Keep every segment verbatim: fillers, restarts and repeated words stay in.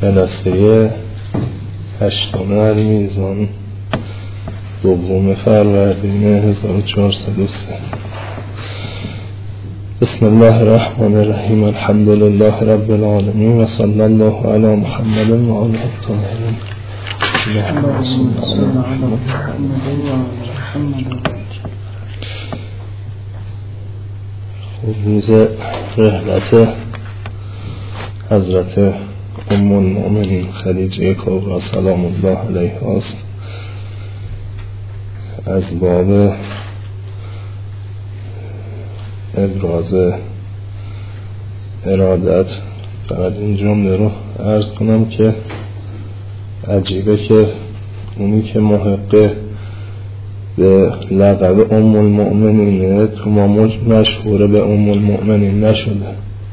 جلسه هشتم المیزان دوم فروردین هزار و چهارصد و سه. بسم الله الرحمن الرحیم. الحمد لله رب العالمین و صلی الله علی محمد و آله الطاهرین. اللهم صل علی محمد و آل محمد. روز رحلت حضرت ام المؤمنین خدیجه کبری سلام الله علیها است. از باب ابراز ارادت فقط این جمله رو عرض کنم که عجیبه که اونی که محقه به لقب ام المؤمنین تو ما مشهوره به ام المؤمنین نشده،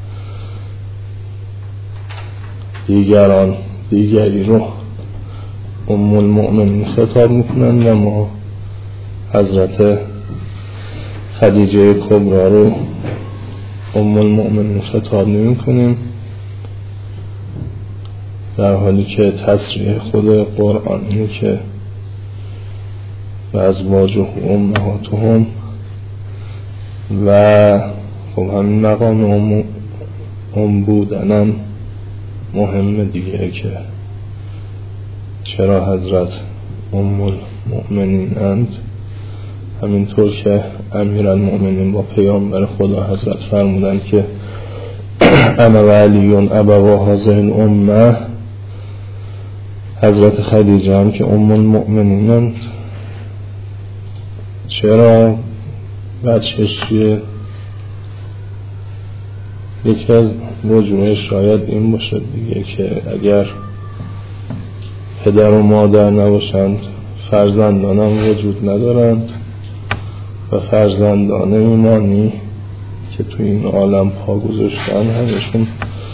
دیگران دیگری رو ام المؤمنین خطاب میکنن و ما حضرت خدیجه کبری رو ام المؤمنین خطاب نمی کنیم، در حالی که تصریح خود قرآن اینه که و ازواجه امهاتهم و خب همین مقام ام, ام بودنم مهمه دیگه که چرا حضرت ام المؤمنین اند، همینطور که امیرالمؤمنین با پیامبر خدا حضرت فرمودن که انا و علیون ابوا هذه الامه، حضرت خدیجه هم که ام المؤمنین اند. چرا؟ بچه‌ش چیه؟ یکی از وجوه شاید این باشه دیگه که اگر پدر و مادر نباشند فرزندان هم وجود ندارند و فرزندان ایمانی که تو این عالم پا گذاشتن همشون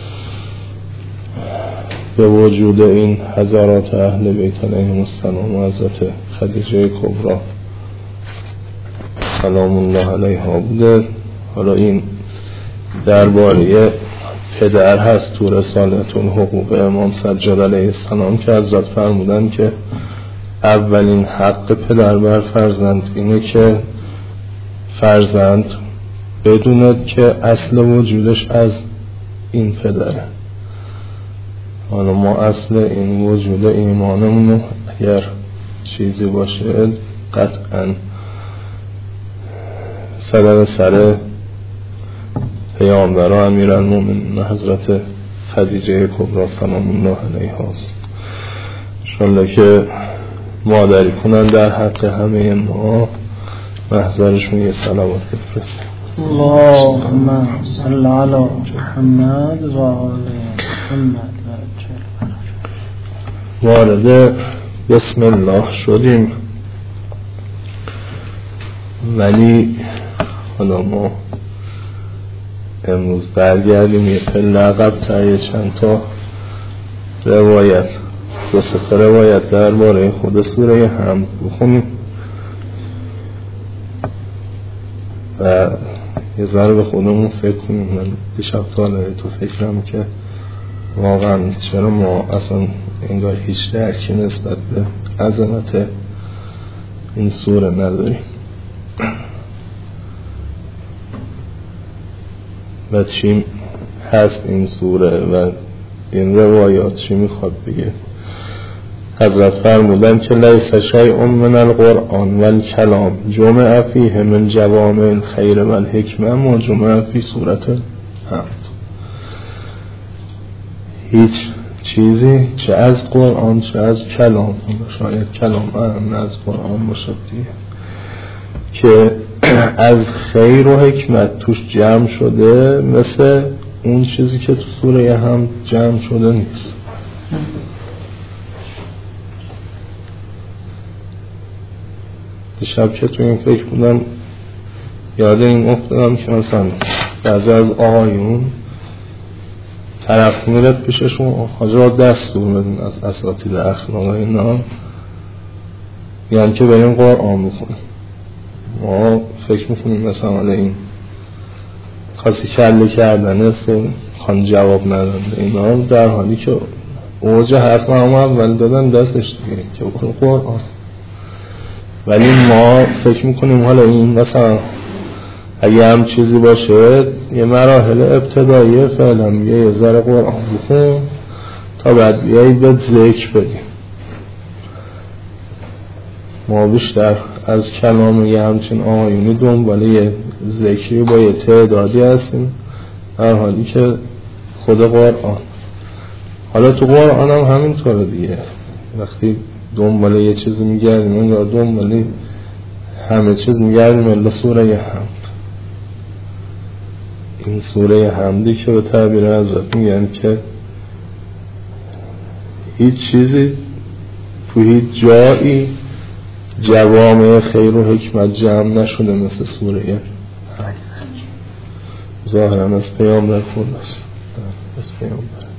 به وجود این حضرات اهل بیت علیهم السلام و حضرت خدیجه کبری سلام الله علیها بوده. حالا این درباره پدر هست تو رسالت الحقوق امام سجاد علیه السلام که حضرت فرمودن که اولین حق پدر بر فرزند اینه که فرزند بدوند که اصل وجودش از این پدره. حالا ما اصل این وجود ایمانمونو اگر چیزی باشه قطعاً صدر سر پیامبر و امیرالمؤمنین حضرت خدیجه کبری سلام الله علیها است. انشالله که مادری کنن در حق همه ما محضرشون یه صلوات بفرستیم. اللهم صل علی محمد و آل محمد. وارد بسم الله شدیم، ولی حالا ما امروز برگردیم یه پله عقب تر یه چند تا روایت دو سه تا روایت درباره خود سوره حمد بخونیم و یه ذره به خودمون فکر کنیم. من دیشب طالعه تو فکرم که واقعا چرا ما اصلا انگار هیچ درکی نسبت به عظمت این سوره نداریم و چی هست این سوره و این روایات چی میخواد بگه. حضرت فرمودن که لیس شیء من القرآن والکلام جمع فیه من جوامع الخیر والحکمه ما جمع فی سورة حمد. هیچ چیزی چه از قرآن چه از کلام، شاید کلام اهم از قرآن باشد دیگه، که از خیر و حکمت توش جمع شده مثل اون چیزی که تو سوره هم جمع شده نیست. دیشب که تو این فکر بودم یاد این افتادم که مثلا بعضی از آقایون طرف میرد پیششون حاجا دستور بدین از اساتید اخلاق اینا، یعنی که بریم قرآن بخونیم. ما فکر میکنیم مثلا حالا این خاصی کله کردن است خان جواب ندن اینا، در حالی که اوج حرف هم اول دادن دستش دیگه که بکنه قرآن. ولی ما فکر میکنیم حالا این مثلا اگه هم چیزی باشه یه مراحل ابتداییه فعلا یه ذره قرآن بخون تا بعد بیایی به ذکر بدیم. ما بیشتر از کلام یه همچین آیونی دنبال یه ذکری با یه تعدادی هستیم در حالی که خود قرآن. حالا تو قرآن هم همینطوره دیگه، وقتی دنبال یه چیزی میگردیم یا دنبال همه چیز میگردیم الا سوره حمد. این سوره حمدی که به تعبیر حضرت میگن که هیچ چیزی تو هیچ جایی جوامع خیر و حکمت جمع نشده مثل سوره حمد. ظاهرا از پیامبر خداست، از پیامبر.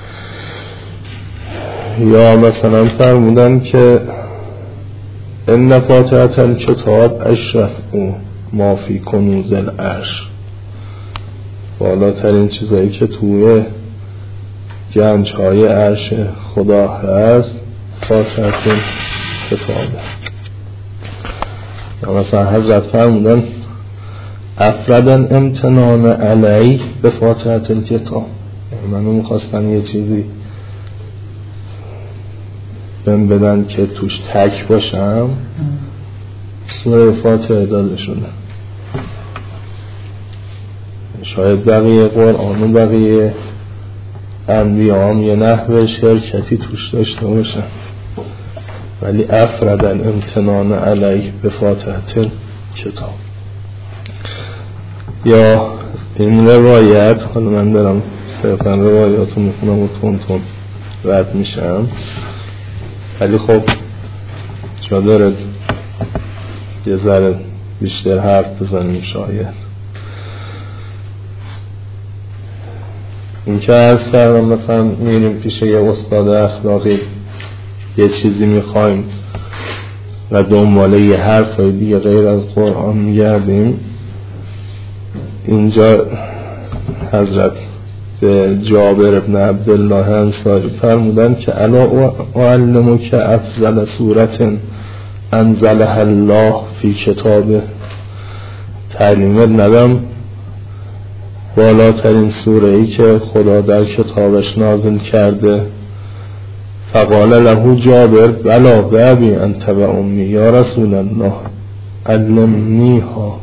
یا مثلا فرمودن که ان فاتحة الکتاب اشرف او ما فی کنوز العرش، بالاترین چیزایی که توی گنج‌های عرش خدا هست فاتحة الکتابه. یا مثلا حضرت فرمودن افردن امتنان علی به فاتحة الکتاب، منو میخواستن یه چیزی بهم بدن که توش تک باشم، سوره فاتحه داده شده. شاید بقیه قرآن و بقیه انبیا هم یه نحوه شرکتی توش داشته باشن، ولی افردن امتنان علیه به فاتحه کتاب. یا این روایت، حالا من دارم صرفا روایاتو میخونم و تون تون رد میشم، ولی خب جا داره یه ذره بیشتر حرف بزنیم. شاید این که از کردم مثلا میریم پیش یه استاد اخلاقی یه چیزی میخوایم و دنباله یه حرفای دیگه غیر از قرآن میگردیم، اینجا حضرت به جابر ابن عبدالله انصاری فرمودن که الا اعلمک افضل سورة انزلها الله فی کتابه، تعلیمت ندم بالاترین سوره ای که خدا در کتابش نازل کرده؟ فقال له جابر بلا بابی انت و امی یا رسول الله علمنیها،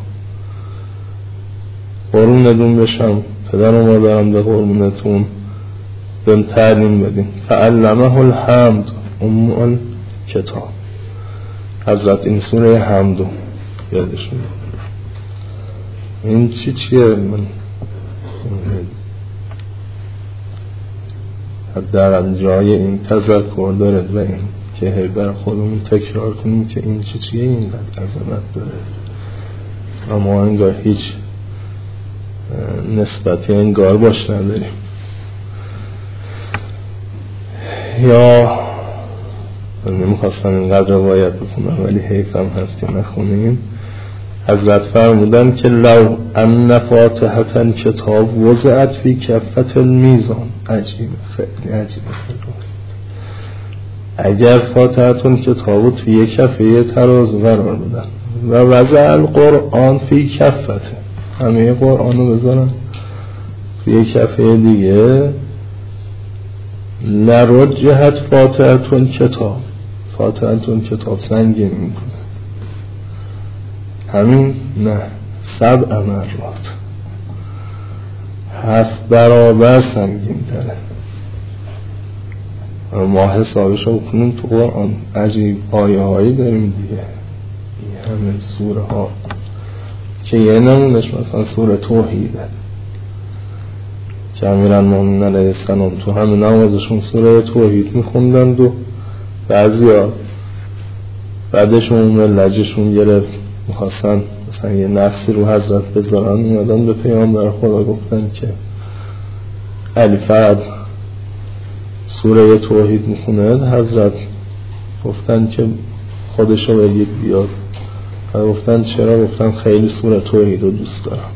قرونتون بشم پدر و مادرم به قربونتون بهم تعلیم بدین. فعلمه الحمد ام الکتاب، حضرت این سوره حمدو یادشون. این چی چیه؟ من در جای این تذکر دارد و این که هی بر خودمون تکرار کنیم که این چی چیه، این قدر عظمت داره اما انگار هیچ نسبتی انگار باش نداریم. یا من نمیخواستم اینقدر روایت بکنم ولی حیفم هستی نخونیم. حضرت فرمودن که لو ان فاتحة کتاب وضعت فی کفة المیزان، عجیبه، خیلی عجیبه، اگر فاتحة کتاب توی یک کفه ترازو قرار بدن و وضع القرآن فی کفته، همه قرآن رو بذارن توی یک کفه دیگه، لرجحت فاتحة کتاب، فاتحة کتاب سنگین میکنه. همین نه، سبع مرات، هفت برابر سنگین تره. ما حسابش رو بکنیم تو قرآن عجیب آیه هایی داریم دیگه، این همه سوره ها که یه نمونش مثلا سوره توحیده که امیران مومنین علیه السلام تو همه نمازشون سوره توحید میخوندند و بعضی ها بعدشون ملجشون گرفت میخواستن مثلا یه نفسی رو حضرت بذارن، میادن به پیامبر خدا گفتن که علی فرد سوره توحید میخونه، حضرت گفتن که خودشو بگید بیاد، گفتن چرا؟ گفتن خیلی سوره توحید رو دوست دارم.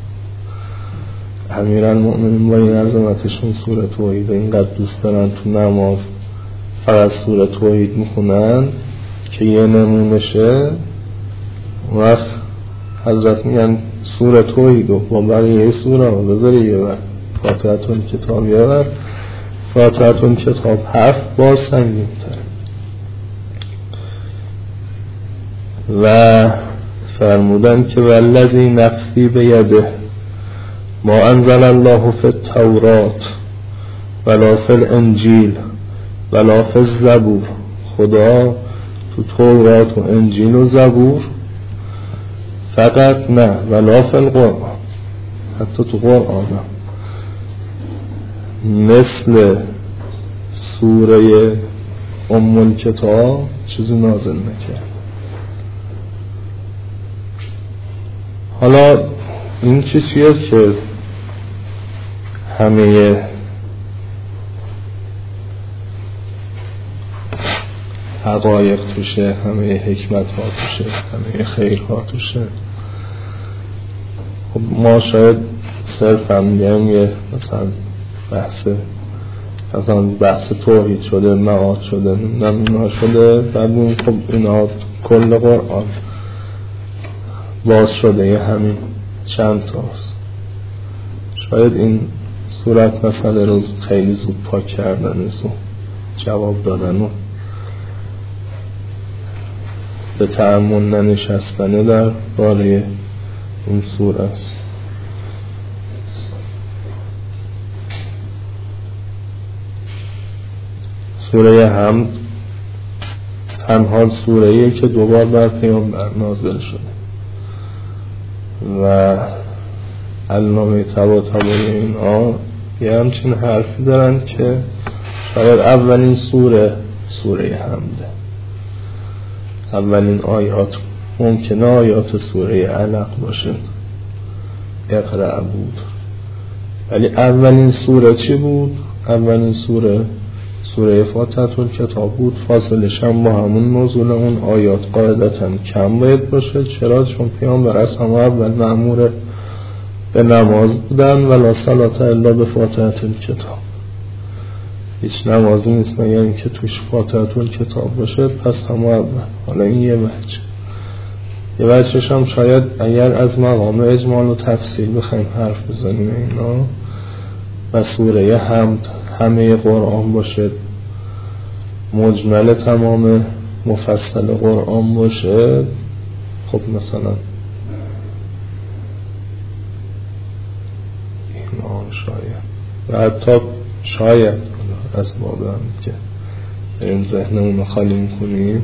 امیرالمؤمنین با این عظمتشون سوره توحید اینقدر دوست دارن تو نماز فقط سوره توحید میخونن که یه نمونشه، وقت حضرت میگن سوره توحید و با بقیه سوره رو بذاری یه بر فاتحتون کتاب یه بر فاتحتون کتاب هفت بار سنگین تر. و فرمودن که والذی نفسی بیده ما انزل الله فی التورات ولا فی الانجیل ولا فی الزبور، خدا تو تورات و انجیل و زبور فقط نه، ولا فی القرآن، حتی تو قرآن مثل سوره ام الکتاب چیزی نازل نکرد. حالا این چیزیه که همه حقایق توشه، همه حکمت ها توشه، همه خیر ها توشه. خب ما شاید صرف هم میگم یه مثلا بحث مثلا بحث توحید شده، معاد شده، نمیدونم اینا شده، بعد اون خب اینا کل قرآن باز شده یه همین چند تاست. شاید این صورت مسئله رو خیلی زود پاک کردن و جواب دادن و به تأمل ننشستنه در باره این سوره است. سوره حمد تنها سوره‌ایه که دوبار بر پیامبر نازل شده و علامه طباطبایی اینا یه همچین حرفی دارن که شاید اولین سوره سوره حمده، اولین آیات ممکنه آیات سوره علق باشه، اقرأ بود، ولی اولین سوره چی بود؟ اولین سوره سوره فاتحه کتاب بود. فاصلش هم با همون نزول اون آیات قاعدتاً کم باید باشه. چرا؟ چون پیامبر از همه اول مأمور به نماز بودن، ولا صلاة الا به فاتحه کتاب. هیچ نمازی نیست مگر اینکه توش فاتحه کتاب باشه، پس همه اول. حالا این یه وجه. یه وجهش هم شاید اگر از مقام اجمال و تفصیل بخوایم حرف بزنیم اینا و سوره حمد همه قرآن باشه، مجمل تمام مفصل قرآن باشه، خب مثلا اینا شاید و حتی شاید از باب هم که بریم ذهنمون خالی میکنیم،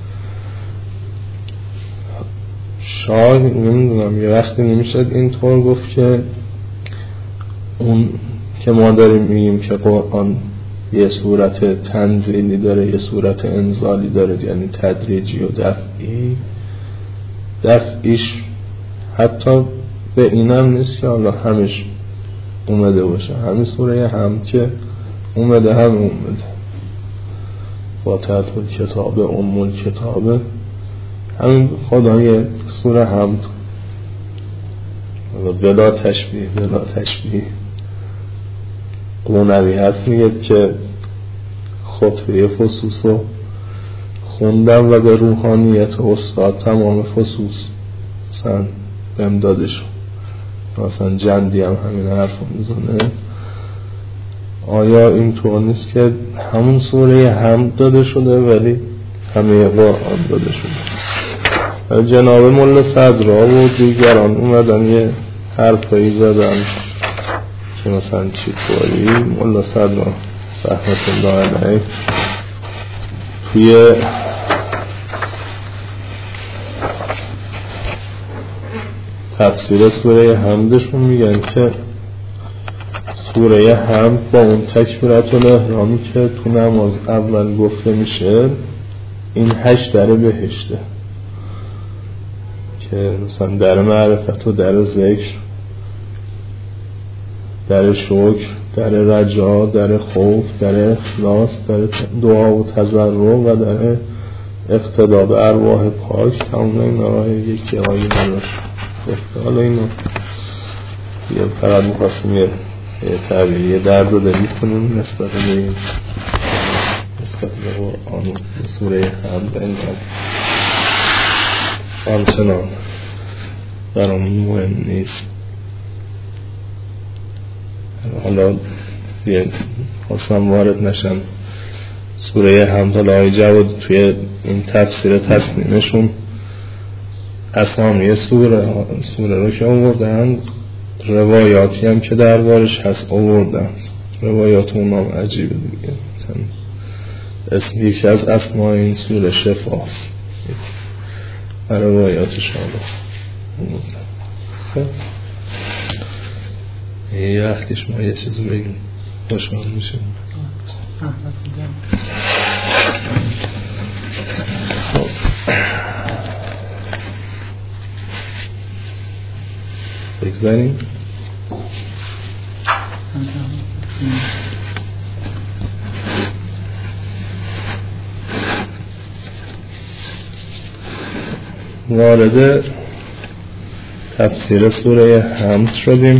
شاید نمیدونم یه وقتی نمیشد اینطور گفت که اون که ما داریم میگیم که قرآن یه صورت تنزیلی داره، یه صورت انزالی داره، یعنی تدریجی و دفعی. دفعیش حتی به اینم نیست که حالا همش اومده باشه، همین سوره هم که اومده هم اومده فاتحه کتاب ام الکتاب، همین خدای سوره حمد بلا تشبیه بلا تشبیه. قونوی هست میگه که خطبه فسوس خوندم و به روحانیت استاد تمام فسوس مثلا امداده شد. مثلا جندی هم همین حرف میزنه. آیا این طور نیست که همون سوره حمد داده شده ولی همه قرآن داده شده؟ جناب مولا صدرا و دیگران اومدن یه حرفایی زدن که مثلا چی طوری. مولا صدرا رحمت الله علیه توی تفسیر سوره حمدشون میگن که سوره حمد با اون تکبیرت الاحرامی که تو نماز اول گفته میشه، این هشت در بهشته که مثلا در معرفت و در ذکر، در شکر، در رجا، در خوف، در اخلاص، در دعا و تضرع و در اقتدا به ارواح پاک، همون این راه یکی آیه براش گفته. حالا اینو یه فقط میخواستیم یه تعبیری درد رو دلی کنیم نسبت به این نسبت به قرآن و سوره حمد انقدر آنچنان برامون مهم نیست. حالا یه خواستم وارد نشم سوره حمد. حالا آقای جواد توی این تفسیر تصمیمشون اسامی سوره سوره رو که آوردن، روایاتی هم که دربارش هست آوردن. روایات اونام عجیبه دیگه. مثلا اسم یکی از اسماء این سوره شفاست، روایاتش آوردن. خب یه وقتیش ما یه چیزی بگیم خوشحال میشیم. خب بگذاریم. وارد تفسیر سوره حمد شدیم.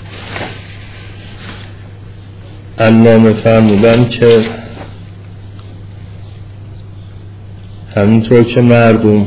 علامه فرمودن که همینطور که مردم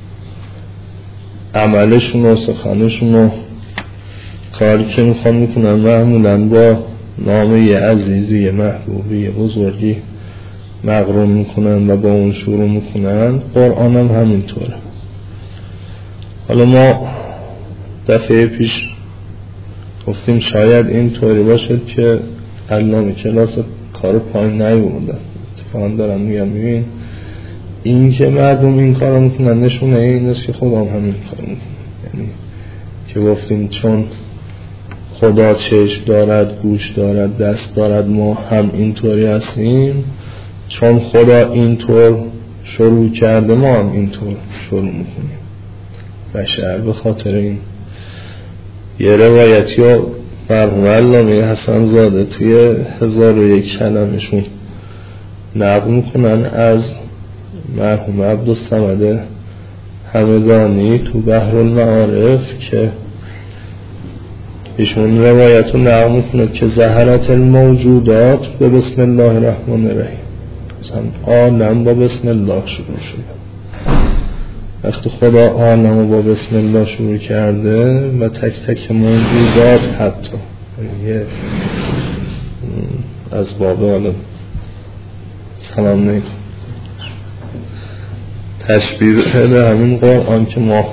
عملشون و سخنشون و کاری که میخوان میکنن معمولا با نام یه عزیزی، یه محبوبی، یه بزرگی مقرون میکنن و با اون شروع میکنن. قرآن هم همینطوره. حالا ما دفعه پیش گفتیم شاید این طوری باشه که علامه کلاس کار پایین نیوردن. اتفاقا دارم میگم میبین این که مردم این کار میکنن نشونه این است که خدا هم همین کار میکنن. یعنی که گفتیم چون خدا چشم دارد، گوش دارد، دست دارد، ما هم اینطوری هستیم. چون خدا اینطور شروع کرده ما هم اینطور شروع میکنیم. بشر به خاطر این یه روایتی ها مرحوم علامه حسن زاده توی هزار و یک کلمشون نقل میکنن از مرحوم عبدالصمد همدانی تو بحر المعارف که ایشون روایت رو نقل میکنه که ظهرت الموجودات به بسم الله الرحمن الرحیم. مثلا عالم با بسم الله شروع شده. وقتی خدا عالم با بسم الله شروع کرده و تک تک موجودات حتی یه از باب حالا سلام نیکن تشبیه به همین قرآن که ما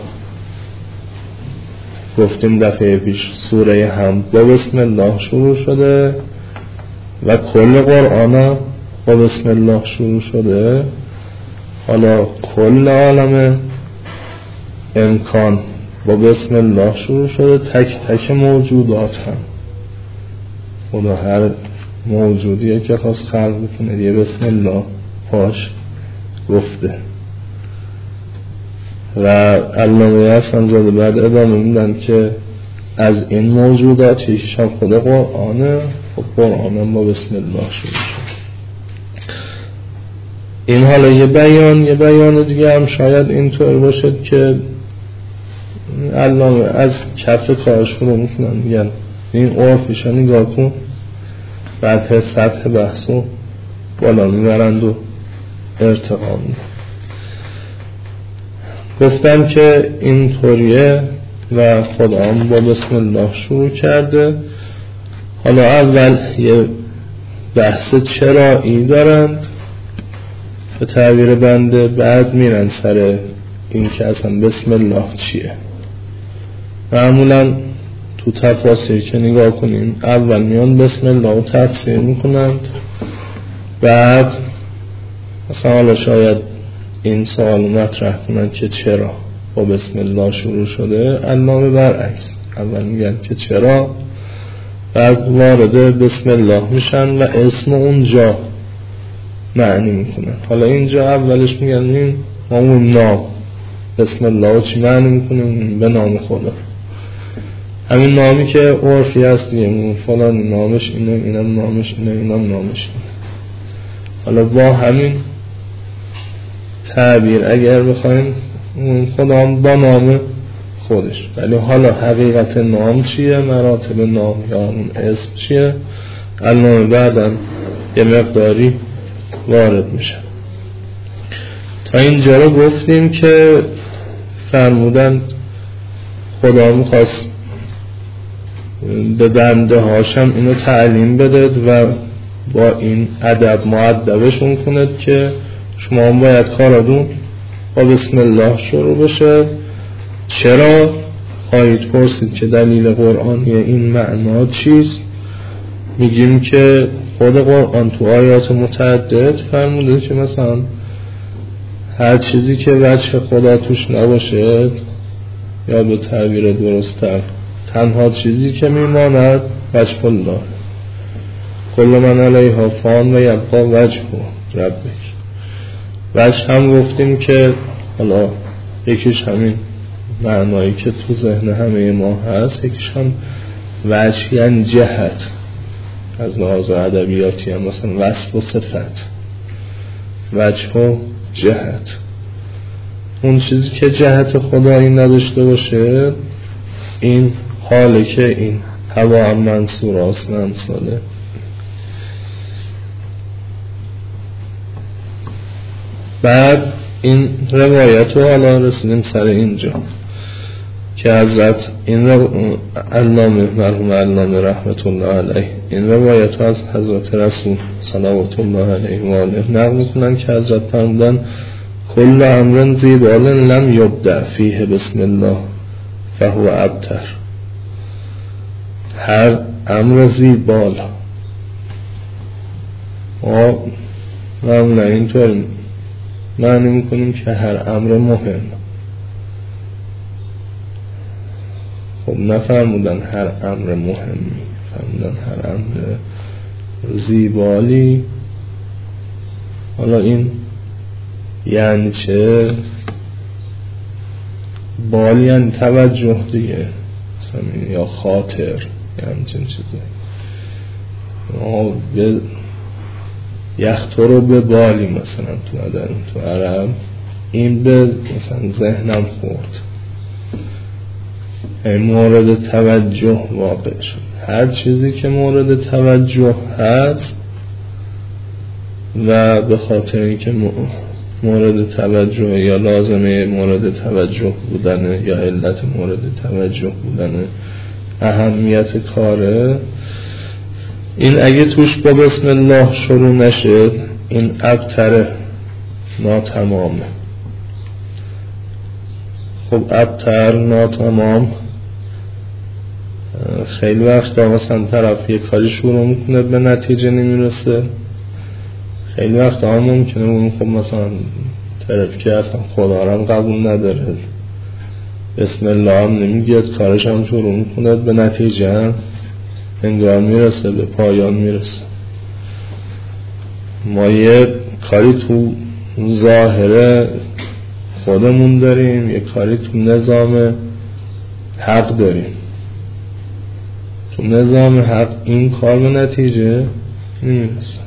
گفتیم دفعه پیش سوره حمد با بسم الله شروع شده و کل قرآن با بسم الله شروع شده. حالا کل عالم امکان با بسم الله شروع شده. تک تک موجودات هم خدا هر موجودیه که خواست خلق بکنه یه بسم الله پاش گفته. و علامه حسن زاده بعد ادامه میدن که از این موجودات یکیش هم خود قرآنه. خب قرآن هم با بسم الله شروع شد. این حالا یه بیان یه بیان دیگه هم شاید اینطور باشد که علامه از کف کار شروع میکنن میگن این عرفیش رو نگاه کن، بعد سطح بحثو بالا میبرند و ارتقا میدن. گفتم که این طوریه و خدا هم با بسم الله شروع کرده. حالا اول یه بحث چرایی دارند به تعبیر بنده، بعد میرن سر این که اصلا بسم الله چیه. معمولا تو تفاسیر که نگاه کنیم اول میان بسم الله رو تفسیر میکنند، بعد مثلا حالا شاید این سوال مطرح کنند که چرا با بسم الله شروع شده. علامه برعکس اول میگن که چرا، بعد وارد بسم الله میشن و اسم اونجا معنی میکنن. حالا اینجا اولش میگن این همون نام بسم الله چی معنی میکنیم؟ به نام خدا. همین نامی که عرفی هست دیگه، فلان نامش اینه، اینم نامش اینه، اینم نامش اینه. حالا با همین تعبیر اگر بخوایم خدا هم با نام خودش، ولی حالا حقیقت نام چیه، مراتب نام یا اون اسم چیه، علامه بعدم یه مقداری وارد میشه. تا اینجا رو گفتیم که فرمودن خدا میخواست به بنده هاشم اینو تعلیم بده و با این ادب مؤدبشون کند که شما هم باید کاراتون با بسم الله شروع بشه. چرا؟ خواهید پرسید که دلیل قرآنی این معنا چیست؟ میگیم که خود قرآن تو آیات متعدد فرموده که مثلا هر چیزی که وجه خدا توش نباشه، یا به تعبیر درست‌تر تنها چیزی که میماند وجه الله، کل من علیها فان و یبقی وجه ربک. وجه هم گفتیم که حالا یکیش همین معنایی که تو ذهن همه ما هست، یکیش هم وجه یعنی جهت، از لحاظ ادبیاتی هم مثلا وصف و صفت، وجه و جهت. اون چیزی که جهت خدایی نداشته باشه این حاله که این هوا هم منصور اصلا امثاله. بعد این روایت رو حالا رسیدیم سر اینجا که حضرت این علامه مرحوم علامه رحمت الله علیه این روایت رو از حضرت رسول صلوات الله علیه و آله نقل میکنن که حضرت فرمودن کل امر زیبال لم یبدأ فیه بسم الله فهو ابتر. هر امر زیبال ما معمولا اینطور معنی میکنیم که هر امر مهم. خب نفرمودن هر امر مهمی، فرمودن هر امر زیبالی. حالا این یعنی چه؟ بال یعنی توجه دیگه، مثلا یا خاطر یعنی چنین چیزی. ما به یختو رو به بالی مثلا تو ادن تو عرب این به مثلا ذهنم خورد، این مورد توجه واقع شد. هر چیزی که مورد توجه هست و به خاطر اینکه مورد توجه یا لازمه مورد توجه بودن یا علت مورد توجه بودن اهمیت کاره، این اگه توش با بسم الله شروع نشد این ابتره، ناتمامه. خب ابتر، ناتمام، خیلی وقت مثلا طرف یک کاری شروع میکنه به نتیجه نمیرسه. خیلی وقت هم ممکنه اون خب مثلا طرف که اصلا خدا رو هم قبول نداره، بسم الله هم نمیگید، کارش هم شروع میکنه به نتیجه هم انگار میرسه، به پایان میرسه. ما یه کاری تو ظاهره خودمون داریم، یه کاری تو نظام حق داریم. تو نظام حق این کار به نتیجه نمیرسه.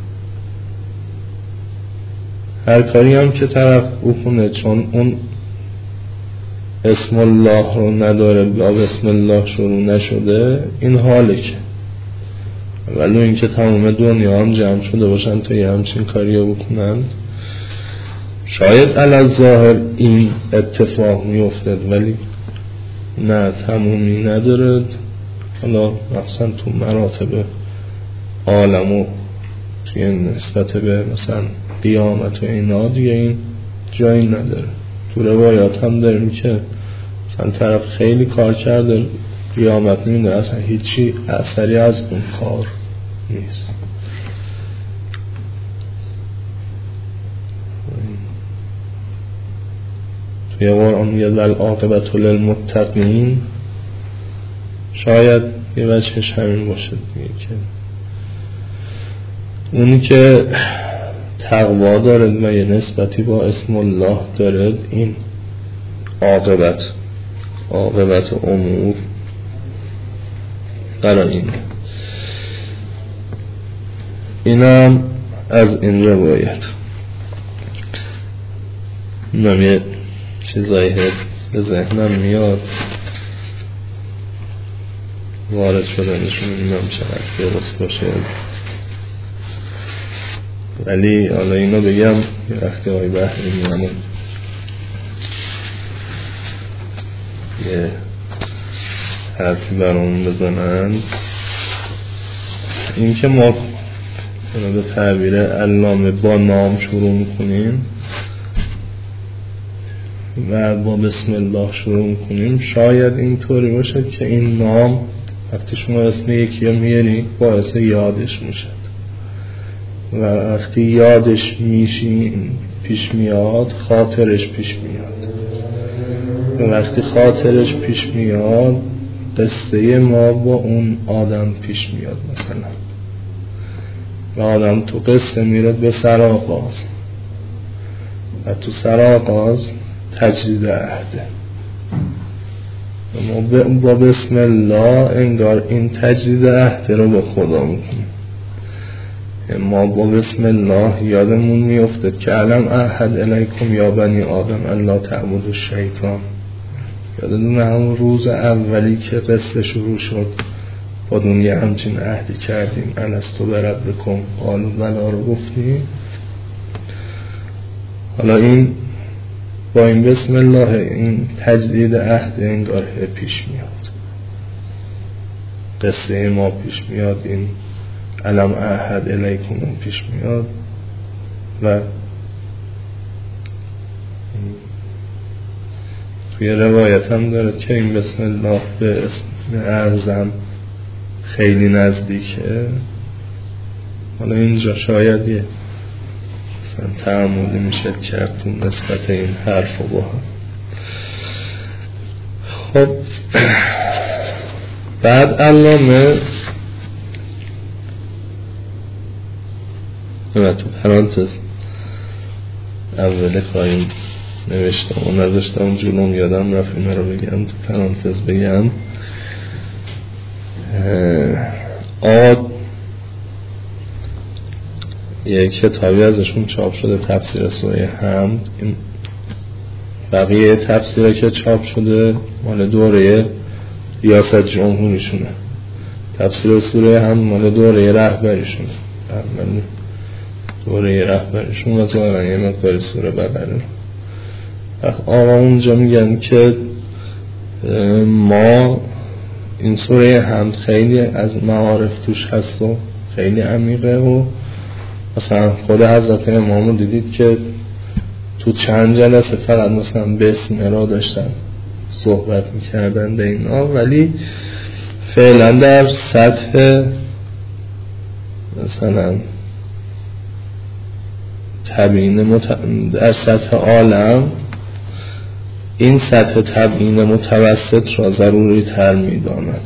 هر کاری هم که طرف بکنه چون اون اسم الله رو نداره یا بسم الله شروع نشده، این حاله که ولو اینکه تمام دنیا هم جمع شده باشن تا یه همچین کاری رو بکنن، شاید علی ظاهر این اتفاق می افتد ولی نه، تمومی نداره. حالا مثلا تو مراتب عالم و توی نسبت به مثلا قیامت و اینا دیگه این جایی نداره. تو روایات هم داریم که مثلا طرف خیلی کار کرده، قیامت میمونه اصلا هیچی اثری از اون کار نیست. توی قرآن میگه والعاقبة للمتقین، شاید یه وجهش همین باشه دیگه که اونی که تقوا دارد و یه نسبتی با اسم الله دارد، این عاقبت عاقبت امور برای این. اینم از این روایت. اینم یه چیزایی به ذهنم میاد وارد شدنشون، اینم چقدر درست باشه. ولی حالا اینو بگم یه وقتی های بحری میامون یه حرفی برامون بزنن. این که ما به تعبیر علامه با نام شروع میکنیم و با بسم الله شروع میکنیم، شاید اینطوری باشه که این نام وقتی شما اسم یکی رو میاری باعث یادش میشه و وقتی یادش میشین پیش میاد خاطرش پیش میاد و وقتی خاطرش پیش میاد قصه ما با اون آدم پیش میاد. مثلا و آدم تو قصه میره به سرآغاز و تو سرآغاز تجدید عهده. ما با بسم الله انگار این تجدید عهد رو به خدا میکنیم. ما با بسم الله یادمون میفته که علم احد الیکم یا بنی آدم الا تعبدوا الشیطان. یادتون همون روز اولی که قصه شروع شد با دنیا همچین عهدی کردیم الستو بربکم قالوا بلی رو گفتیم. حالا این با این بسم الله این تجدید عهد انگار پیش میاد، قصه ما پیش میاد، این علم احد الیکم پیش میاد و توی روایت هم داره که این بسم الله به اسم اعظم خیلی نزدیکه. حالا اینجا شاید یه مثلا تعملی میشه کرد تو نسبت این حرف و با هم. خب بعد علامه و تو پرانتز اوله خواهیم نوشتم و نذاشتم جلوم یادم رفت اینا رو بگم تو پرانتز بگم. آقا یه کتابی ازشون چاپ شده تفسیر سوره حمد. این بقیه تفسیره که چاپ شده مال دوره ریاست جمهوریشونه، تفسیر سوره حمد مال دوره رهبریشونه، دوره رهبریشون و ظاهرا یه مقداری سوره بقره. آقا اونجا میگن که ما این سوره حمد خیلی از معارف توش هست و خیلی عمیقه و مثلا خود حضرت امام رو دیدید که تو چند جلسه فقط مثلا به اسم را داشتن صحبت میکردن به اینا، ولی فعلا در سطح مثلا تبیین مت... در سطح عالم این سطح تبیین متوسط را ضروری تر میدانم.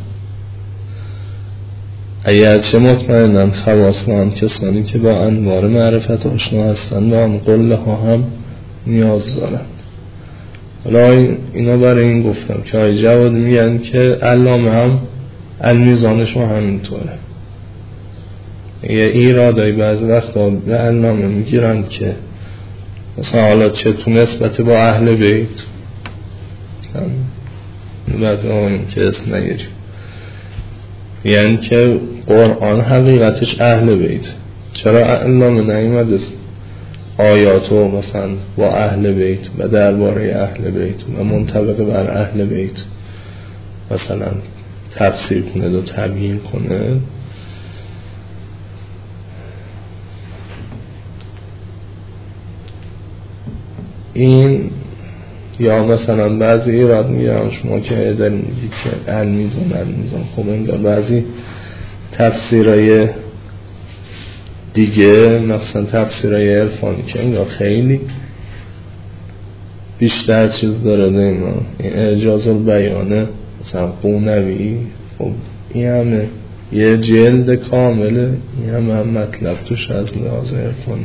اگرچه مطمئنم خواص هم کسانی که با انوار معرفت آشنا هستند و هم قله ها هم نیاز دارند. حالا اینا برای این گفتم که آی جواد میگن که علامه هم المیزانشون همینطوره. یه ایرادایی بعضی وقتا به علامه میگیرن که مثلا حالا چه تو نسبت با اهل بیت مثلا بعضی آقایون که اسم نگیریم یعنی که قرآن حقیقتش اهل بیت، چرا علامه نیومده آیاتو مثلا با اهل بیت و درباره اهل بیت و منطبق بر اهل بیت مثلا تفسیر کنه و تبیین کنه؟ این یا مثلا بعضی ایراد میگم شما که دارین میگید که المیزان المیزان خب این دار بعضی تفسیرهای دیگه مثلا تفسیرهای عرفانی که اینگاه خیلی بیشتر چیز داره دینا، این اعجاز البیانه مثلا قونوی، خب این همه یه جلد کامله، این همه هم مطلب توش از لحاظ عرفانی.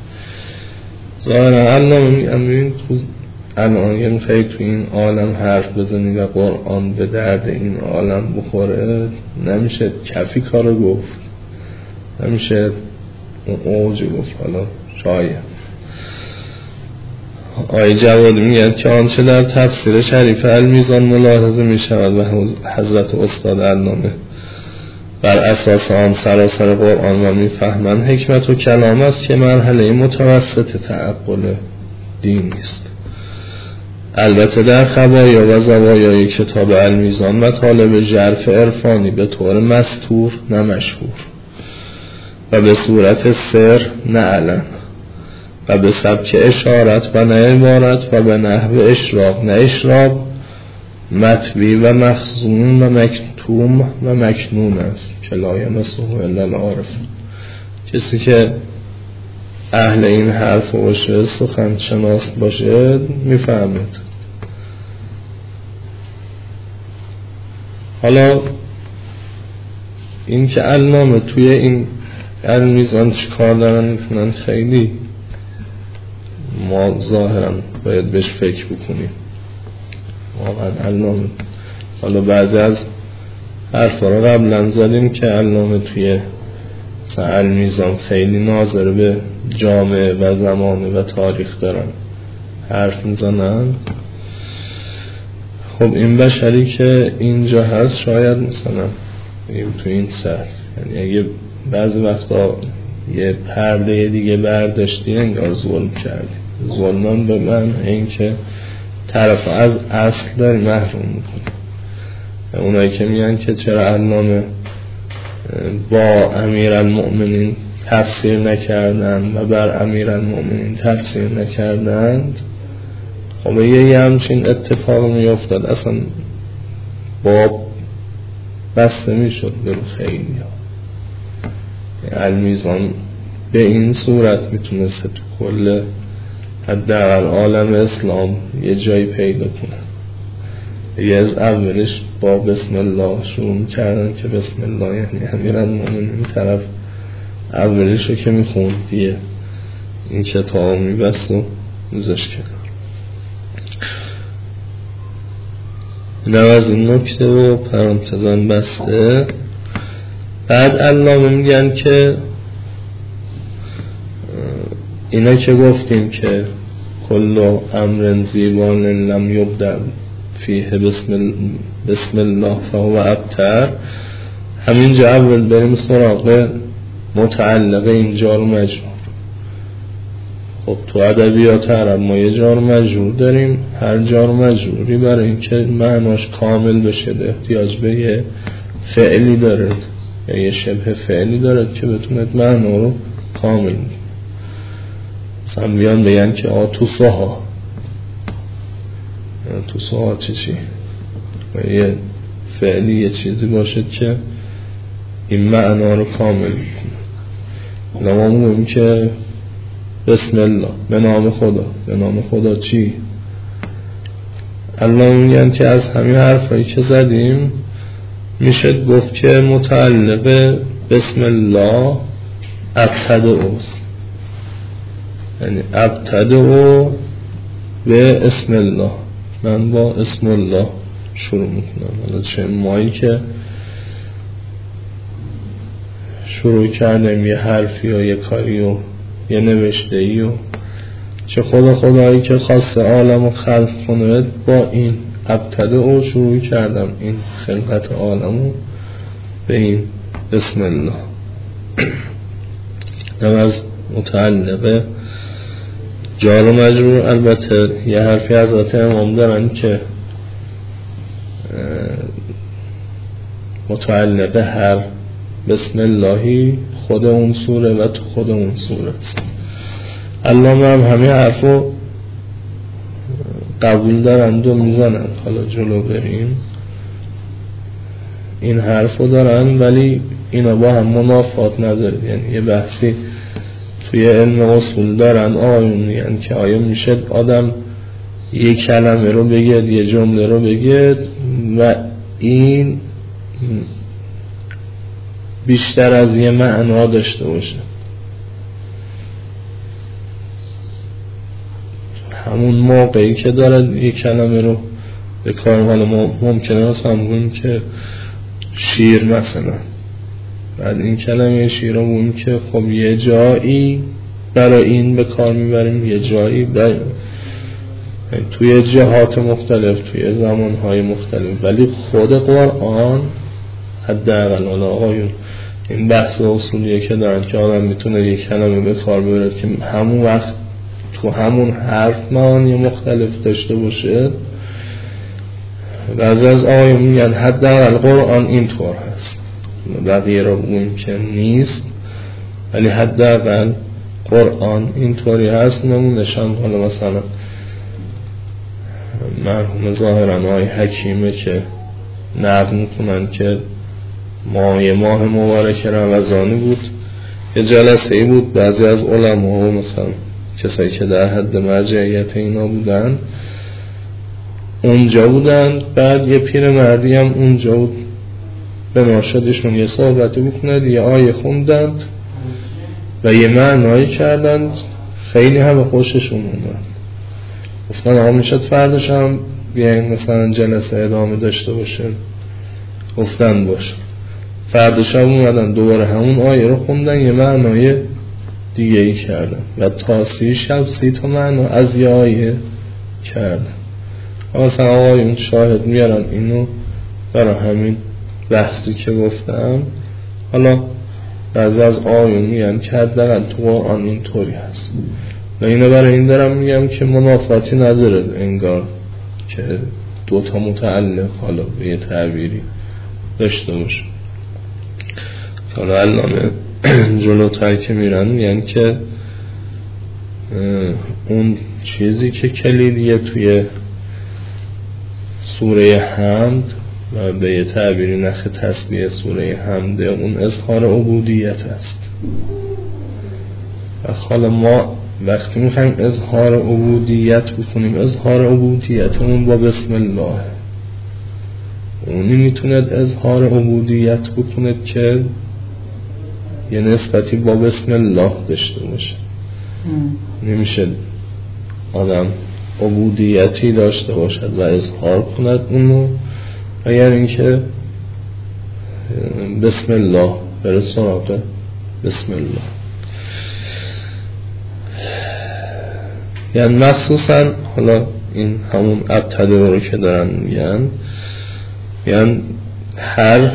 ظاهرا علامه میگم الان یه میخوایی تو این عالم حرف بزنی و قرآن به درد این عالم بخوره، نمیشه کفی کارو گفت، نمیشه اون اوجی گفت. حالا شاید آی جواد میگن که آنچه در تفسیر شریف المیزان ملاحظه میشود و حضرت استاد علامه بر اساس آن سراسر قرآن و میفهمند حکمت و کلام است که مرحله متوسط تعقل دین است. البته در خبایا و زوایای کتاب المیزان و طالب ژرف عرفانی به طور مستور نه مشهور و به صورت سر نه علن و به سبک اشارت و نه عبارت و به نحو اشراق نه اشراق مطوی و مخزون و مکتوم و مکنون است که لا یمسه الا العارف. کسی که اهل این حرف باشه، سخن شناس باشه، میفهمید. حالا این که علامه توی این المیزان چی کار دارن میکنن خیلی ما ظاهرا باید بهش فکر بکنیم. واقعا علامه، حالا بعضی از حرفا رو قبلا زدیم که علامه توی المیزان خیلی ناظر به جامعه و زمانه و تاریخ دارن حرف میزنن. خب این بشری که اینجا هست شاید مثلا تو این سر، یعنی اگه بعضی وقتا یه پرده دیگه برداشتی انگار ظلم کردی. ظلمان به من این که طرف از اصل داری محروم میکنی. اونایی که میگن که چرا علامه با امیرالمؤمنین تفسیر نکردن و بر امیرالمؤمنین تفسیر نکردند، خب یه همچین اتفاق میافتاد اصلا باب بسته میشد برو خیلی ها. المیزان به این صورت میتونسته تو کل حداقل عالم اسلام یه جایی پیدا کنه. یه از اولش با بسم الله شروع کردن که بسم الله یعنی امیرالمؤمنین طرف اولش رو که میخوند دیگه این کتاب میبست و میذاش کرد. اینو از این نکته و پرانتزان بسته. بعد علامه میگن که اینا که گفتیم که کل امر زیبان لم یبدأ فیه بسم, بسم الله فهو ابتر، همینجا اول بریم سراغ متعلق این جار و مجرور. خب تو ادبیات عرب ما یه جار و مجرور داریم، هر جار و مجروری برای اینکه معناش کامل بشه احتیاج به یه فعلی داره یا یه شبه فعلی داره که بتونه معنا رو کامل. مثلا بیان بگن که آ تو ساها تو ساها چی چی و یه فعلی یه چیزی باشد که این معنا رو کامل کنه. ما میگیم که بسم الله به نام خدا. به نام خدا چی؟ الله میگن که از همین حرفایی که زدیم میشه گفت که متعلق بسم الله ابتدع است، یعنی ابتدع به اسم الله. من با اسم الله شروع میکنم. حالا چه مایی که شروع کردم یه حرفی یا یه کاری و یه نوشته ای و چه خدا خدایی که خاصه عالم و خلق کنه با این ابتدع شروع کردم این خلقت عالم به این بسم الله. هم از متعلقه جار و مجرور. البته یه حرفی حضرت امام دارن که متعلقه هر بسم اللهی خود اون سوره و تو خود اون سوره است. علامه هم همه حرفو قبول دارند و میزنند. حالا جلو بریم این حرفو دارن ولی اینا با هم منافات نداره. یعنی یه بحثی توی علم اصول دارن آیون میگن که آیا میشه آدم یه کلمه رو بگید یه جمله رو بگید و این بیشتر از یه معنا داشته باشه. همون موقعی که داره یه کلمه رو به کار حالا ممکنه اصلا بگیم که شیر مثلا، بعد این کلمه شیر رو بگیم که خب یه جایی برای این به کار میبریم یه جایی برای توی جهات مختلف توی زمانهای مختلف، ولی خود قرآن حداقل حالا آقایون این بحث اصولیه که دارن که آدم میتونه یک کلمه به کار ببره که همون وقت تو همون حرف معانی مختلف داشته باشه. بعضی از آقایون میگن حداقل قرآن اینطور هست، بقیه رو بگویم که نیست، ولی حداقل قرآن اینطوری هست. نمونشان حالا مثلا مرحوم ظاهرا آقای حکیمه که نقل میکنن که ماه ماه مبارک رمضانی بود، یه جلسه ای بود، بعضی از علما و مثلا کسایی که در حد مرجعیت اینا بودن اونجا بودن. بعد یه پیر مردی هم اونجا بود، به ناشدشون یه صحبتی بکنند، یه آیه خوندند و یه معنایی کردند، خیلی همه خوششون اومد. گفتن آقا میشد فردش هم بیاین مثلا جلسه ادامه داشته باشه. گفتن باشه. فردش هم اومدن دوباره همون آیه رو خوندن، یه معنای دیگه ای کردن و تا سی شب سی تا معنا از یه آیه کردن. مثلا آقایون شاهد میارن اینو برای همین بحثی که گفتم. حالا بعضی از آیون میگن که حداقل تو قرآن این طوری هست و اینو برای این دارم میگم که منافاتی نداره انگار که دوتا متعلق حالا به یه تعبیری داشته باشه. حالا علامه جلوتر که میرن میگن که اون چیزی که کلیدیه توی سوره حمد و به یه تعبیری نخ تسبیح سوره حمد اون اظهار عبودیت است. و حالا ما وقتی میخوایم اظهار عبودیت بکنیم، اظهار عبودیتمون با بسم الله، اونی میتوند اظهار عبودیت بکند که یه نسبتی با بسم الله داشته باشه. نمیشه آدم عبودیتی داشته باشد و اظهار کند اونو اگر اینکه بسم الله بره سراغ بسم الله. یعنی مخصوصا حالا این همون ابتدی رو که دارن میگن، یعنی هر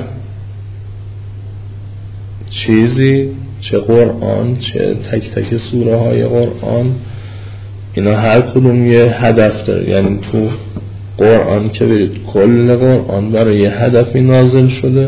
چیزی، چه قرآن چه تک تک سوره های قرآن، اینا هر کدوم یه هدف داره. یعنی تو قرآن که برید کل قرآن برای یه هدفی نازل شده،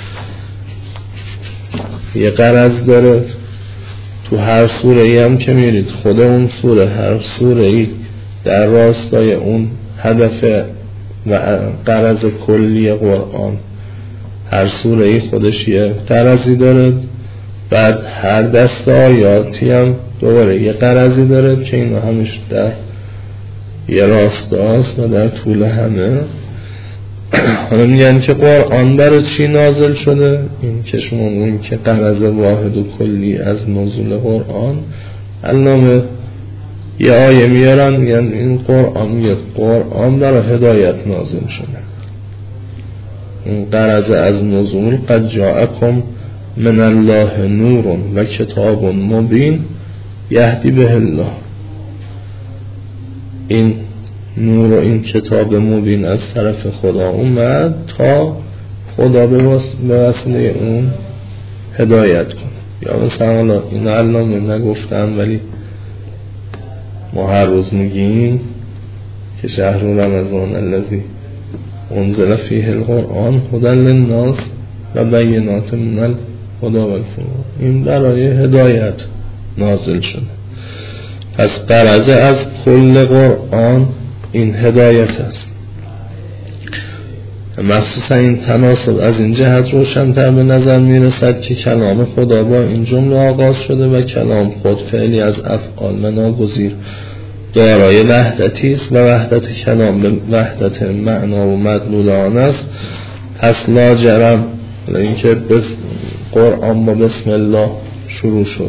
یه غرض داره. تو هر سوره ای هم که میرید خود اون سوره، هر سوره ای در راستای اون هدف و غرض کلی قرآن، هر سوره ای خودش یه غرضی داره. بعد هر دست آیاتی هم دوباره یه غرضی داره که اینا همش در یه راستاست و در طول همه. حالا میگن که قرآن برای چی نازل شده؟ این که شما میگن که غرض واحد و کلی از نزول قرآن، علامه یه آیه میارن میگن این قرآن میگه قرآن برای هدایت نازل شده. این غرض از نزول قد جاءکم من الله نور و کتاب مبین یهدی به الله. این نور و این کتاب مبین از طرف خدا اومد تا خدا به وسیله اون هدایت کنه. یا مثلا این علامه نگفتم ولی ما هر روز میگیم که شهر رمضان الذی انزل فیه القرآن هدی للناس و بینات من الهدی والفرقان. این برای هدایت نازل شده. پس غرض از کل قرآن این هدایت است. مخصوصا این تناسب از این جهت روشن‌تر به نظر میرسد که کلام خدا با این جمله آغاز شده و کلام خود فعلی از افعال ناگزیر دارای وحدتی است و وحدت کلام به وحدت معنا و مدلول آن است. پس لا جرم اینکه قرآن با بسم الله شروع شد،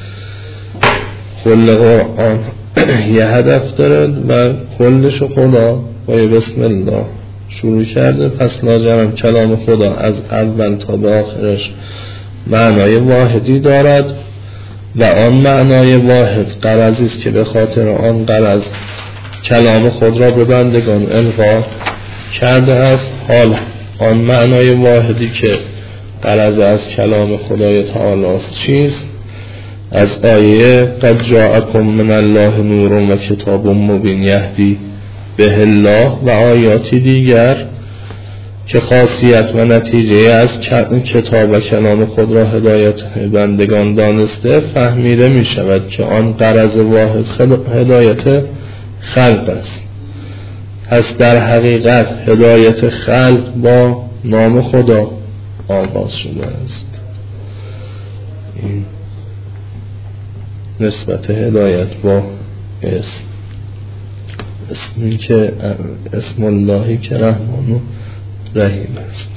کل قرآن یه هدف دارد و کلش خدا با بسم الله شروع کرده. پس لاجرم کلام خدا از اول تا به آخرش معنای واحدی دارد و آن معنای واحد غرضی است که به خاطر آن غرض کلام خود را به بندگان القا کرده است. حال آن معنای واحدی که غرض از کلام خدای تعالی است چیست؟ از آیه قد جاءکم من الله نور و کتاب مبین یهدی به الله و آیاتی دیگر که خاصیت و نتیجه از کتاب و کلام خود را هدایت بندگان دانسته فهمیده می شود که آن غرض واحد هدایت خلق است. پس در حقیقت هدایت خلق با نام خدا آغاز شده است. این نسبت هدایت با اسم اسمی که اسم اللهی که رحمان و رحیم است.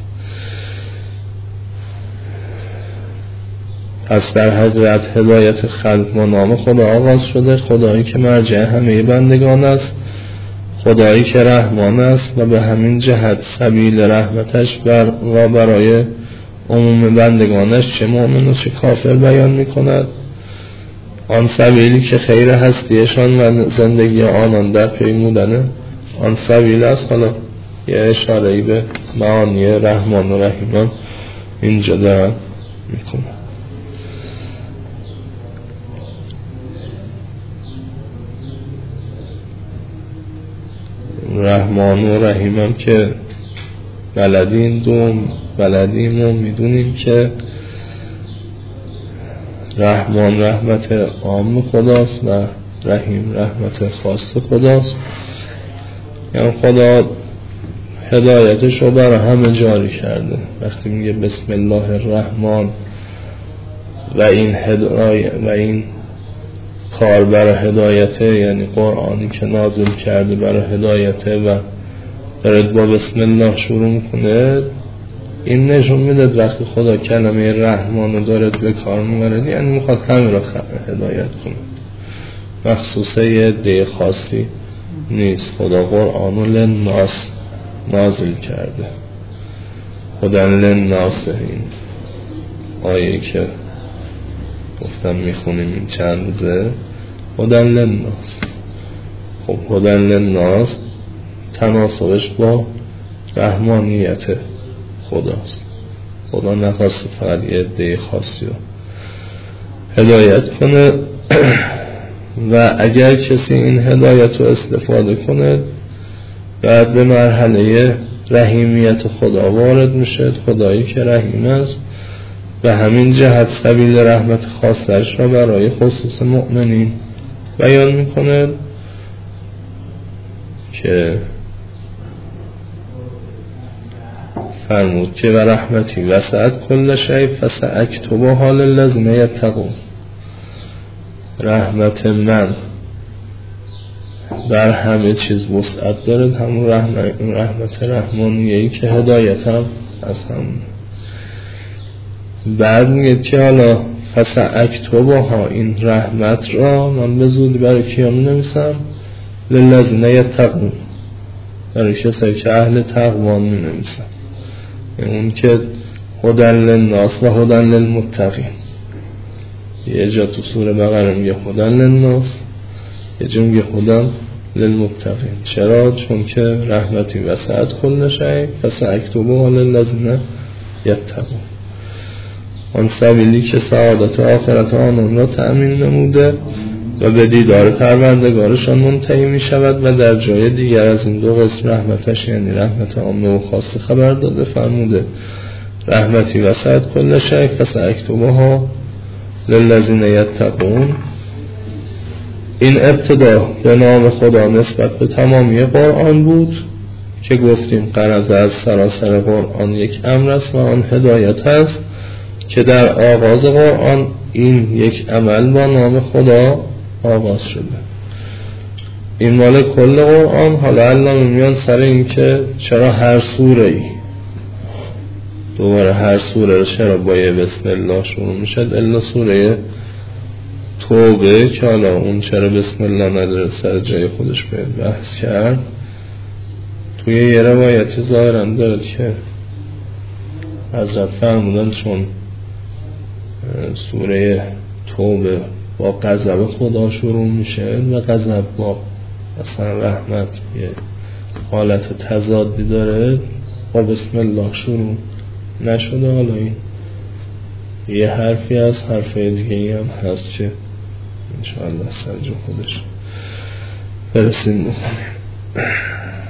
پس در حقیقت هدایت خلق با نام خدا آغاز شده، خدایی که مرجع همه بندگان است، خدایی که رحمان است و به همین جهت سبیل رحمتش بر و برای عموم بندگانش چه مؤمن و چه کافر بیان می کند. آن سبیلی که خیر هستیشان و زندگی آنان در پیمودن آن سبیل است. حالا یه اشاره‌ای به معانی رحمان و رحیمان اینجا دارن می کنن. رحمان و رحیم هم که بلدین دوم بلدیم و میدونیم که رحمان رحمت عام خداست و رحیم رحمت خاص خداست. یعنی خدا هدایتش رو برای همه جاری کرده. وقتی میگه بسم الله الرحمن و این هدایت و این کار برای هدایته، یعنی قرآنی که نازل کرده برای هدایته و دارد با بسم الله شروع میکنه، این نشون میده وقتی خدا کلمه رحمان رو دارد به کار میبرد یعنی میخواد همه را هدایت کنه، مخصوصه یه عده خاصی نیست. خدا قرآن رو للناس نازل کرده. خدا للناس، این آیه که گفتم میخونیم این چند روزه، خدا للناس. خب خدا للناس تناسبش با رحمانیت خداست. خدا نخواست فقط یه عده خاصی رو هدایت کنه و اگر کسی این هدایت رو استفاده کنه بعد به مرحله رحیمیت خدا وارد میشه. خدایی که رحیم است و همین جهت سبیل رحمت خاصش را برای خصوص مؤمنین بیان میکنه که فرمود که و رحمتی وسعت کل شیء فساکتبها للذین یتقون. رحمت من بر همه چیز وسعت دارد، همون رحمت, رحمت رحمانیه‌ای که هدایت هم از هم. بعد میگه که حالا فساکتبها، این رحمت را من به زودی برای کیا می نویسم؟ للذین یتقون، برای کسایی که اهل تقوا می نویسم. اون که هدی للناس و هدی للمتقین. یه جا تو سوره بقره میگه هدی للناس، یه جا میگه هدی للمتقین. چرا؟ چون که رحمتی وسعت کل شیء فساکتبها للذین یتقون. آن سبیلی که سعادت آخرت آنان را تأمین نموده و به دیدار پروردگارشان منتهی می شود و در جای دیگر از این دو قسم رحمتش، یعنی رحمت عامه و خاص، خبر داده. فرموده رحمتی وسعت کل شیء فساکتبها للذین یتقون. این ابتدا به نام خدا نسبت به تمامی قرآن بود که گفتیم غرض از سراسر قرآن یک امر است و آن هدایت است که در آغاز قرآن این یک عمل با نام خدا آغاز شده. این مال کل قرآن. حالا الان میان سر این که چرا هر سوره ای دوباره هر سوره رو چرا با یه بسم الله شروع میشد الا سوره توبه که حالا اون چرا بسم الله نداره سر جای خودش باید بحث کرد. توی یه روایتی ظاهرا داره که حضرت فرمودن چون سوره توبه با غضب خدا شروع میشه و غضب با مثلا رحمت یه حالت تضادی داره، با بسم الله شروع نشده. حالا این یه حرفی هست، حرف دیگه ای هم هست که انشاءالله سر جو خودش برسیم میکنیم.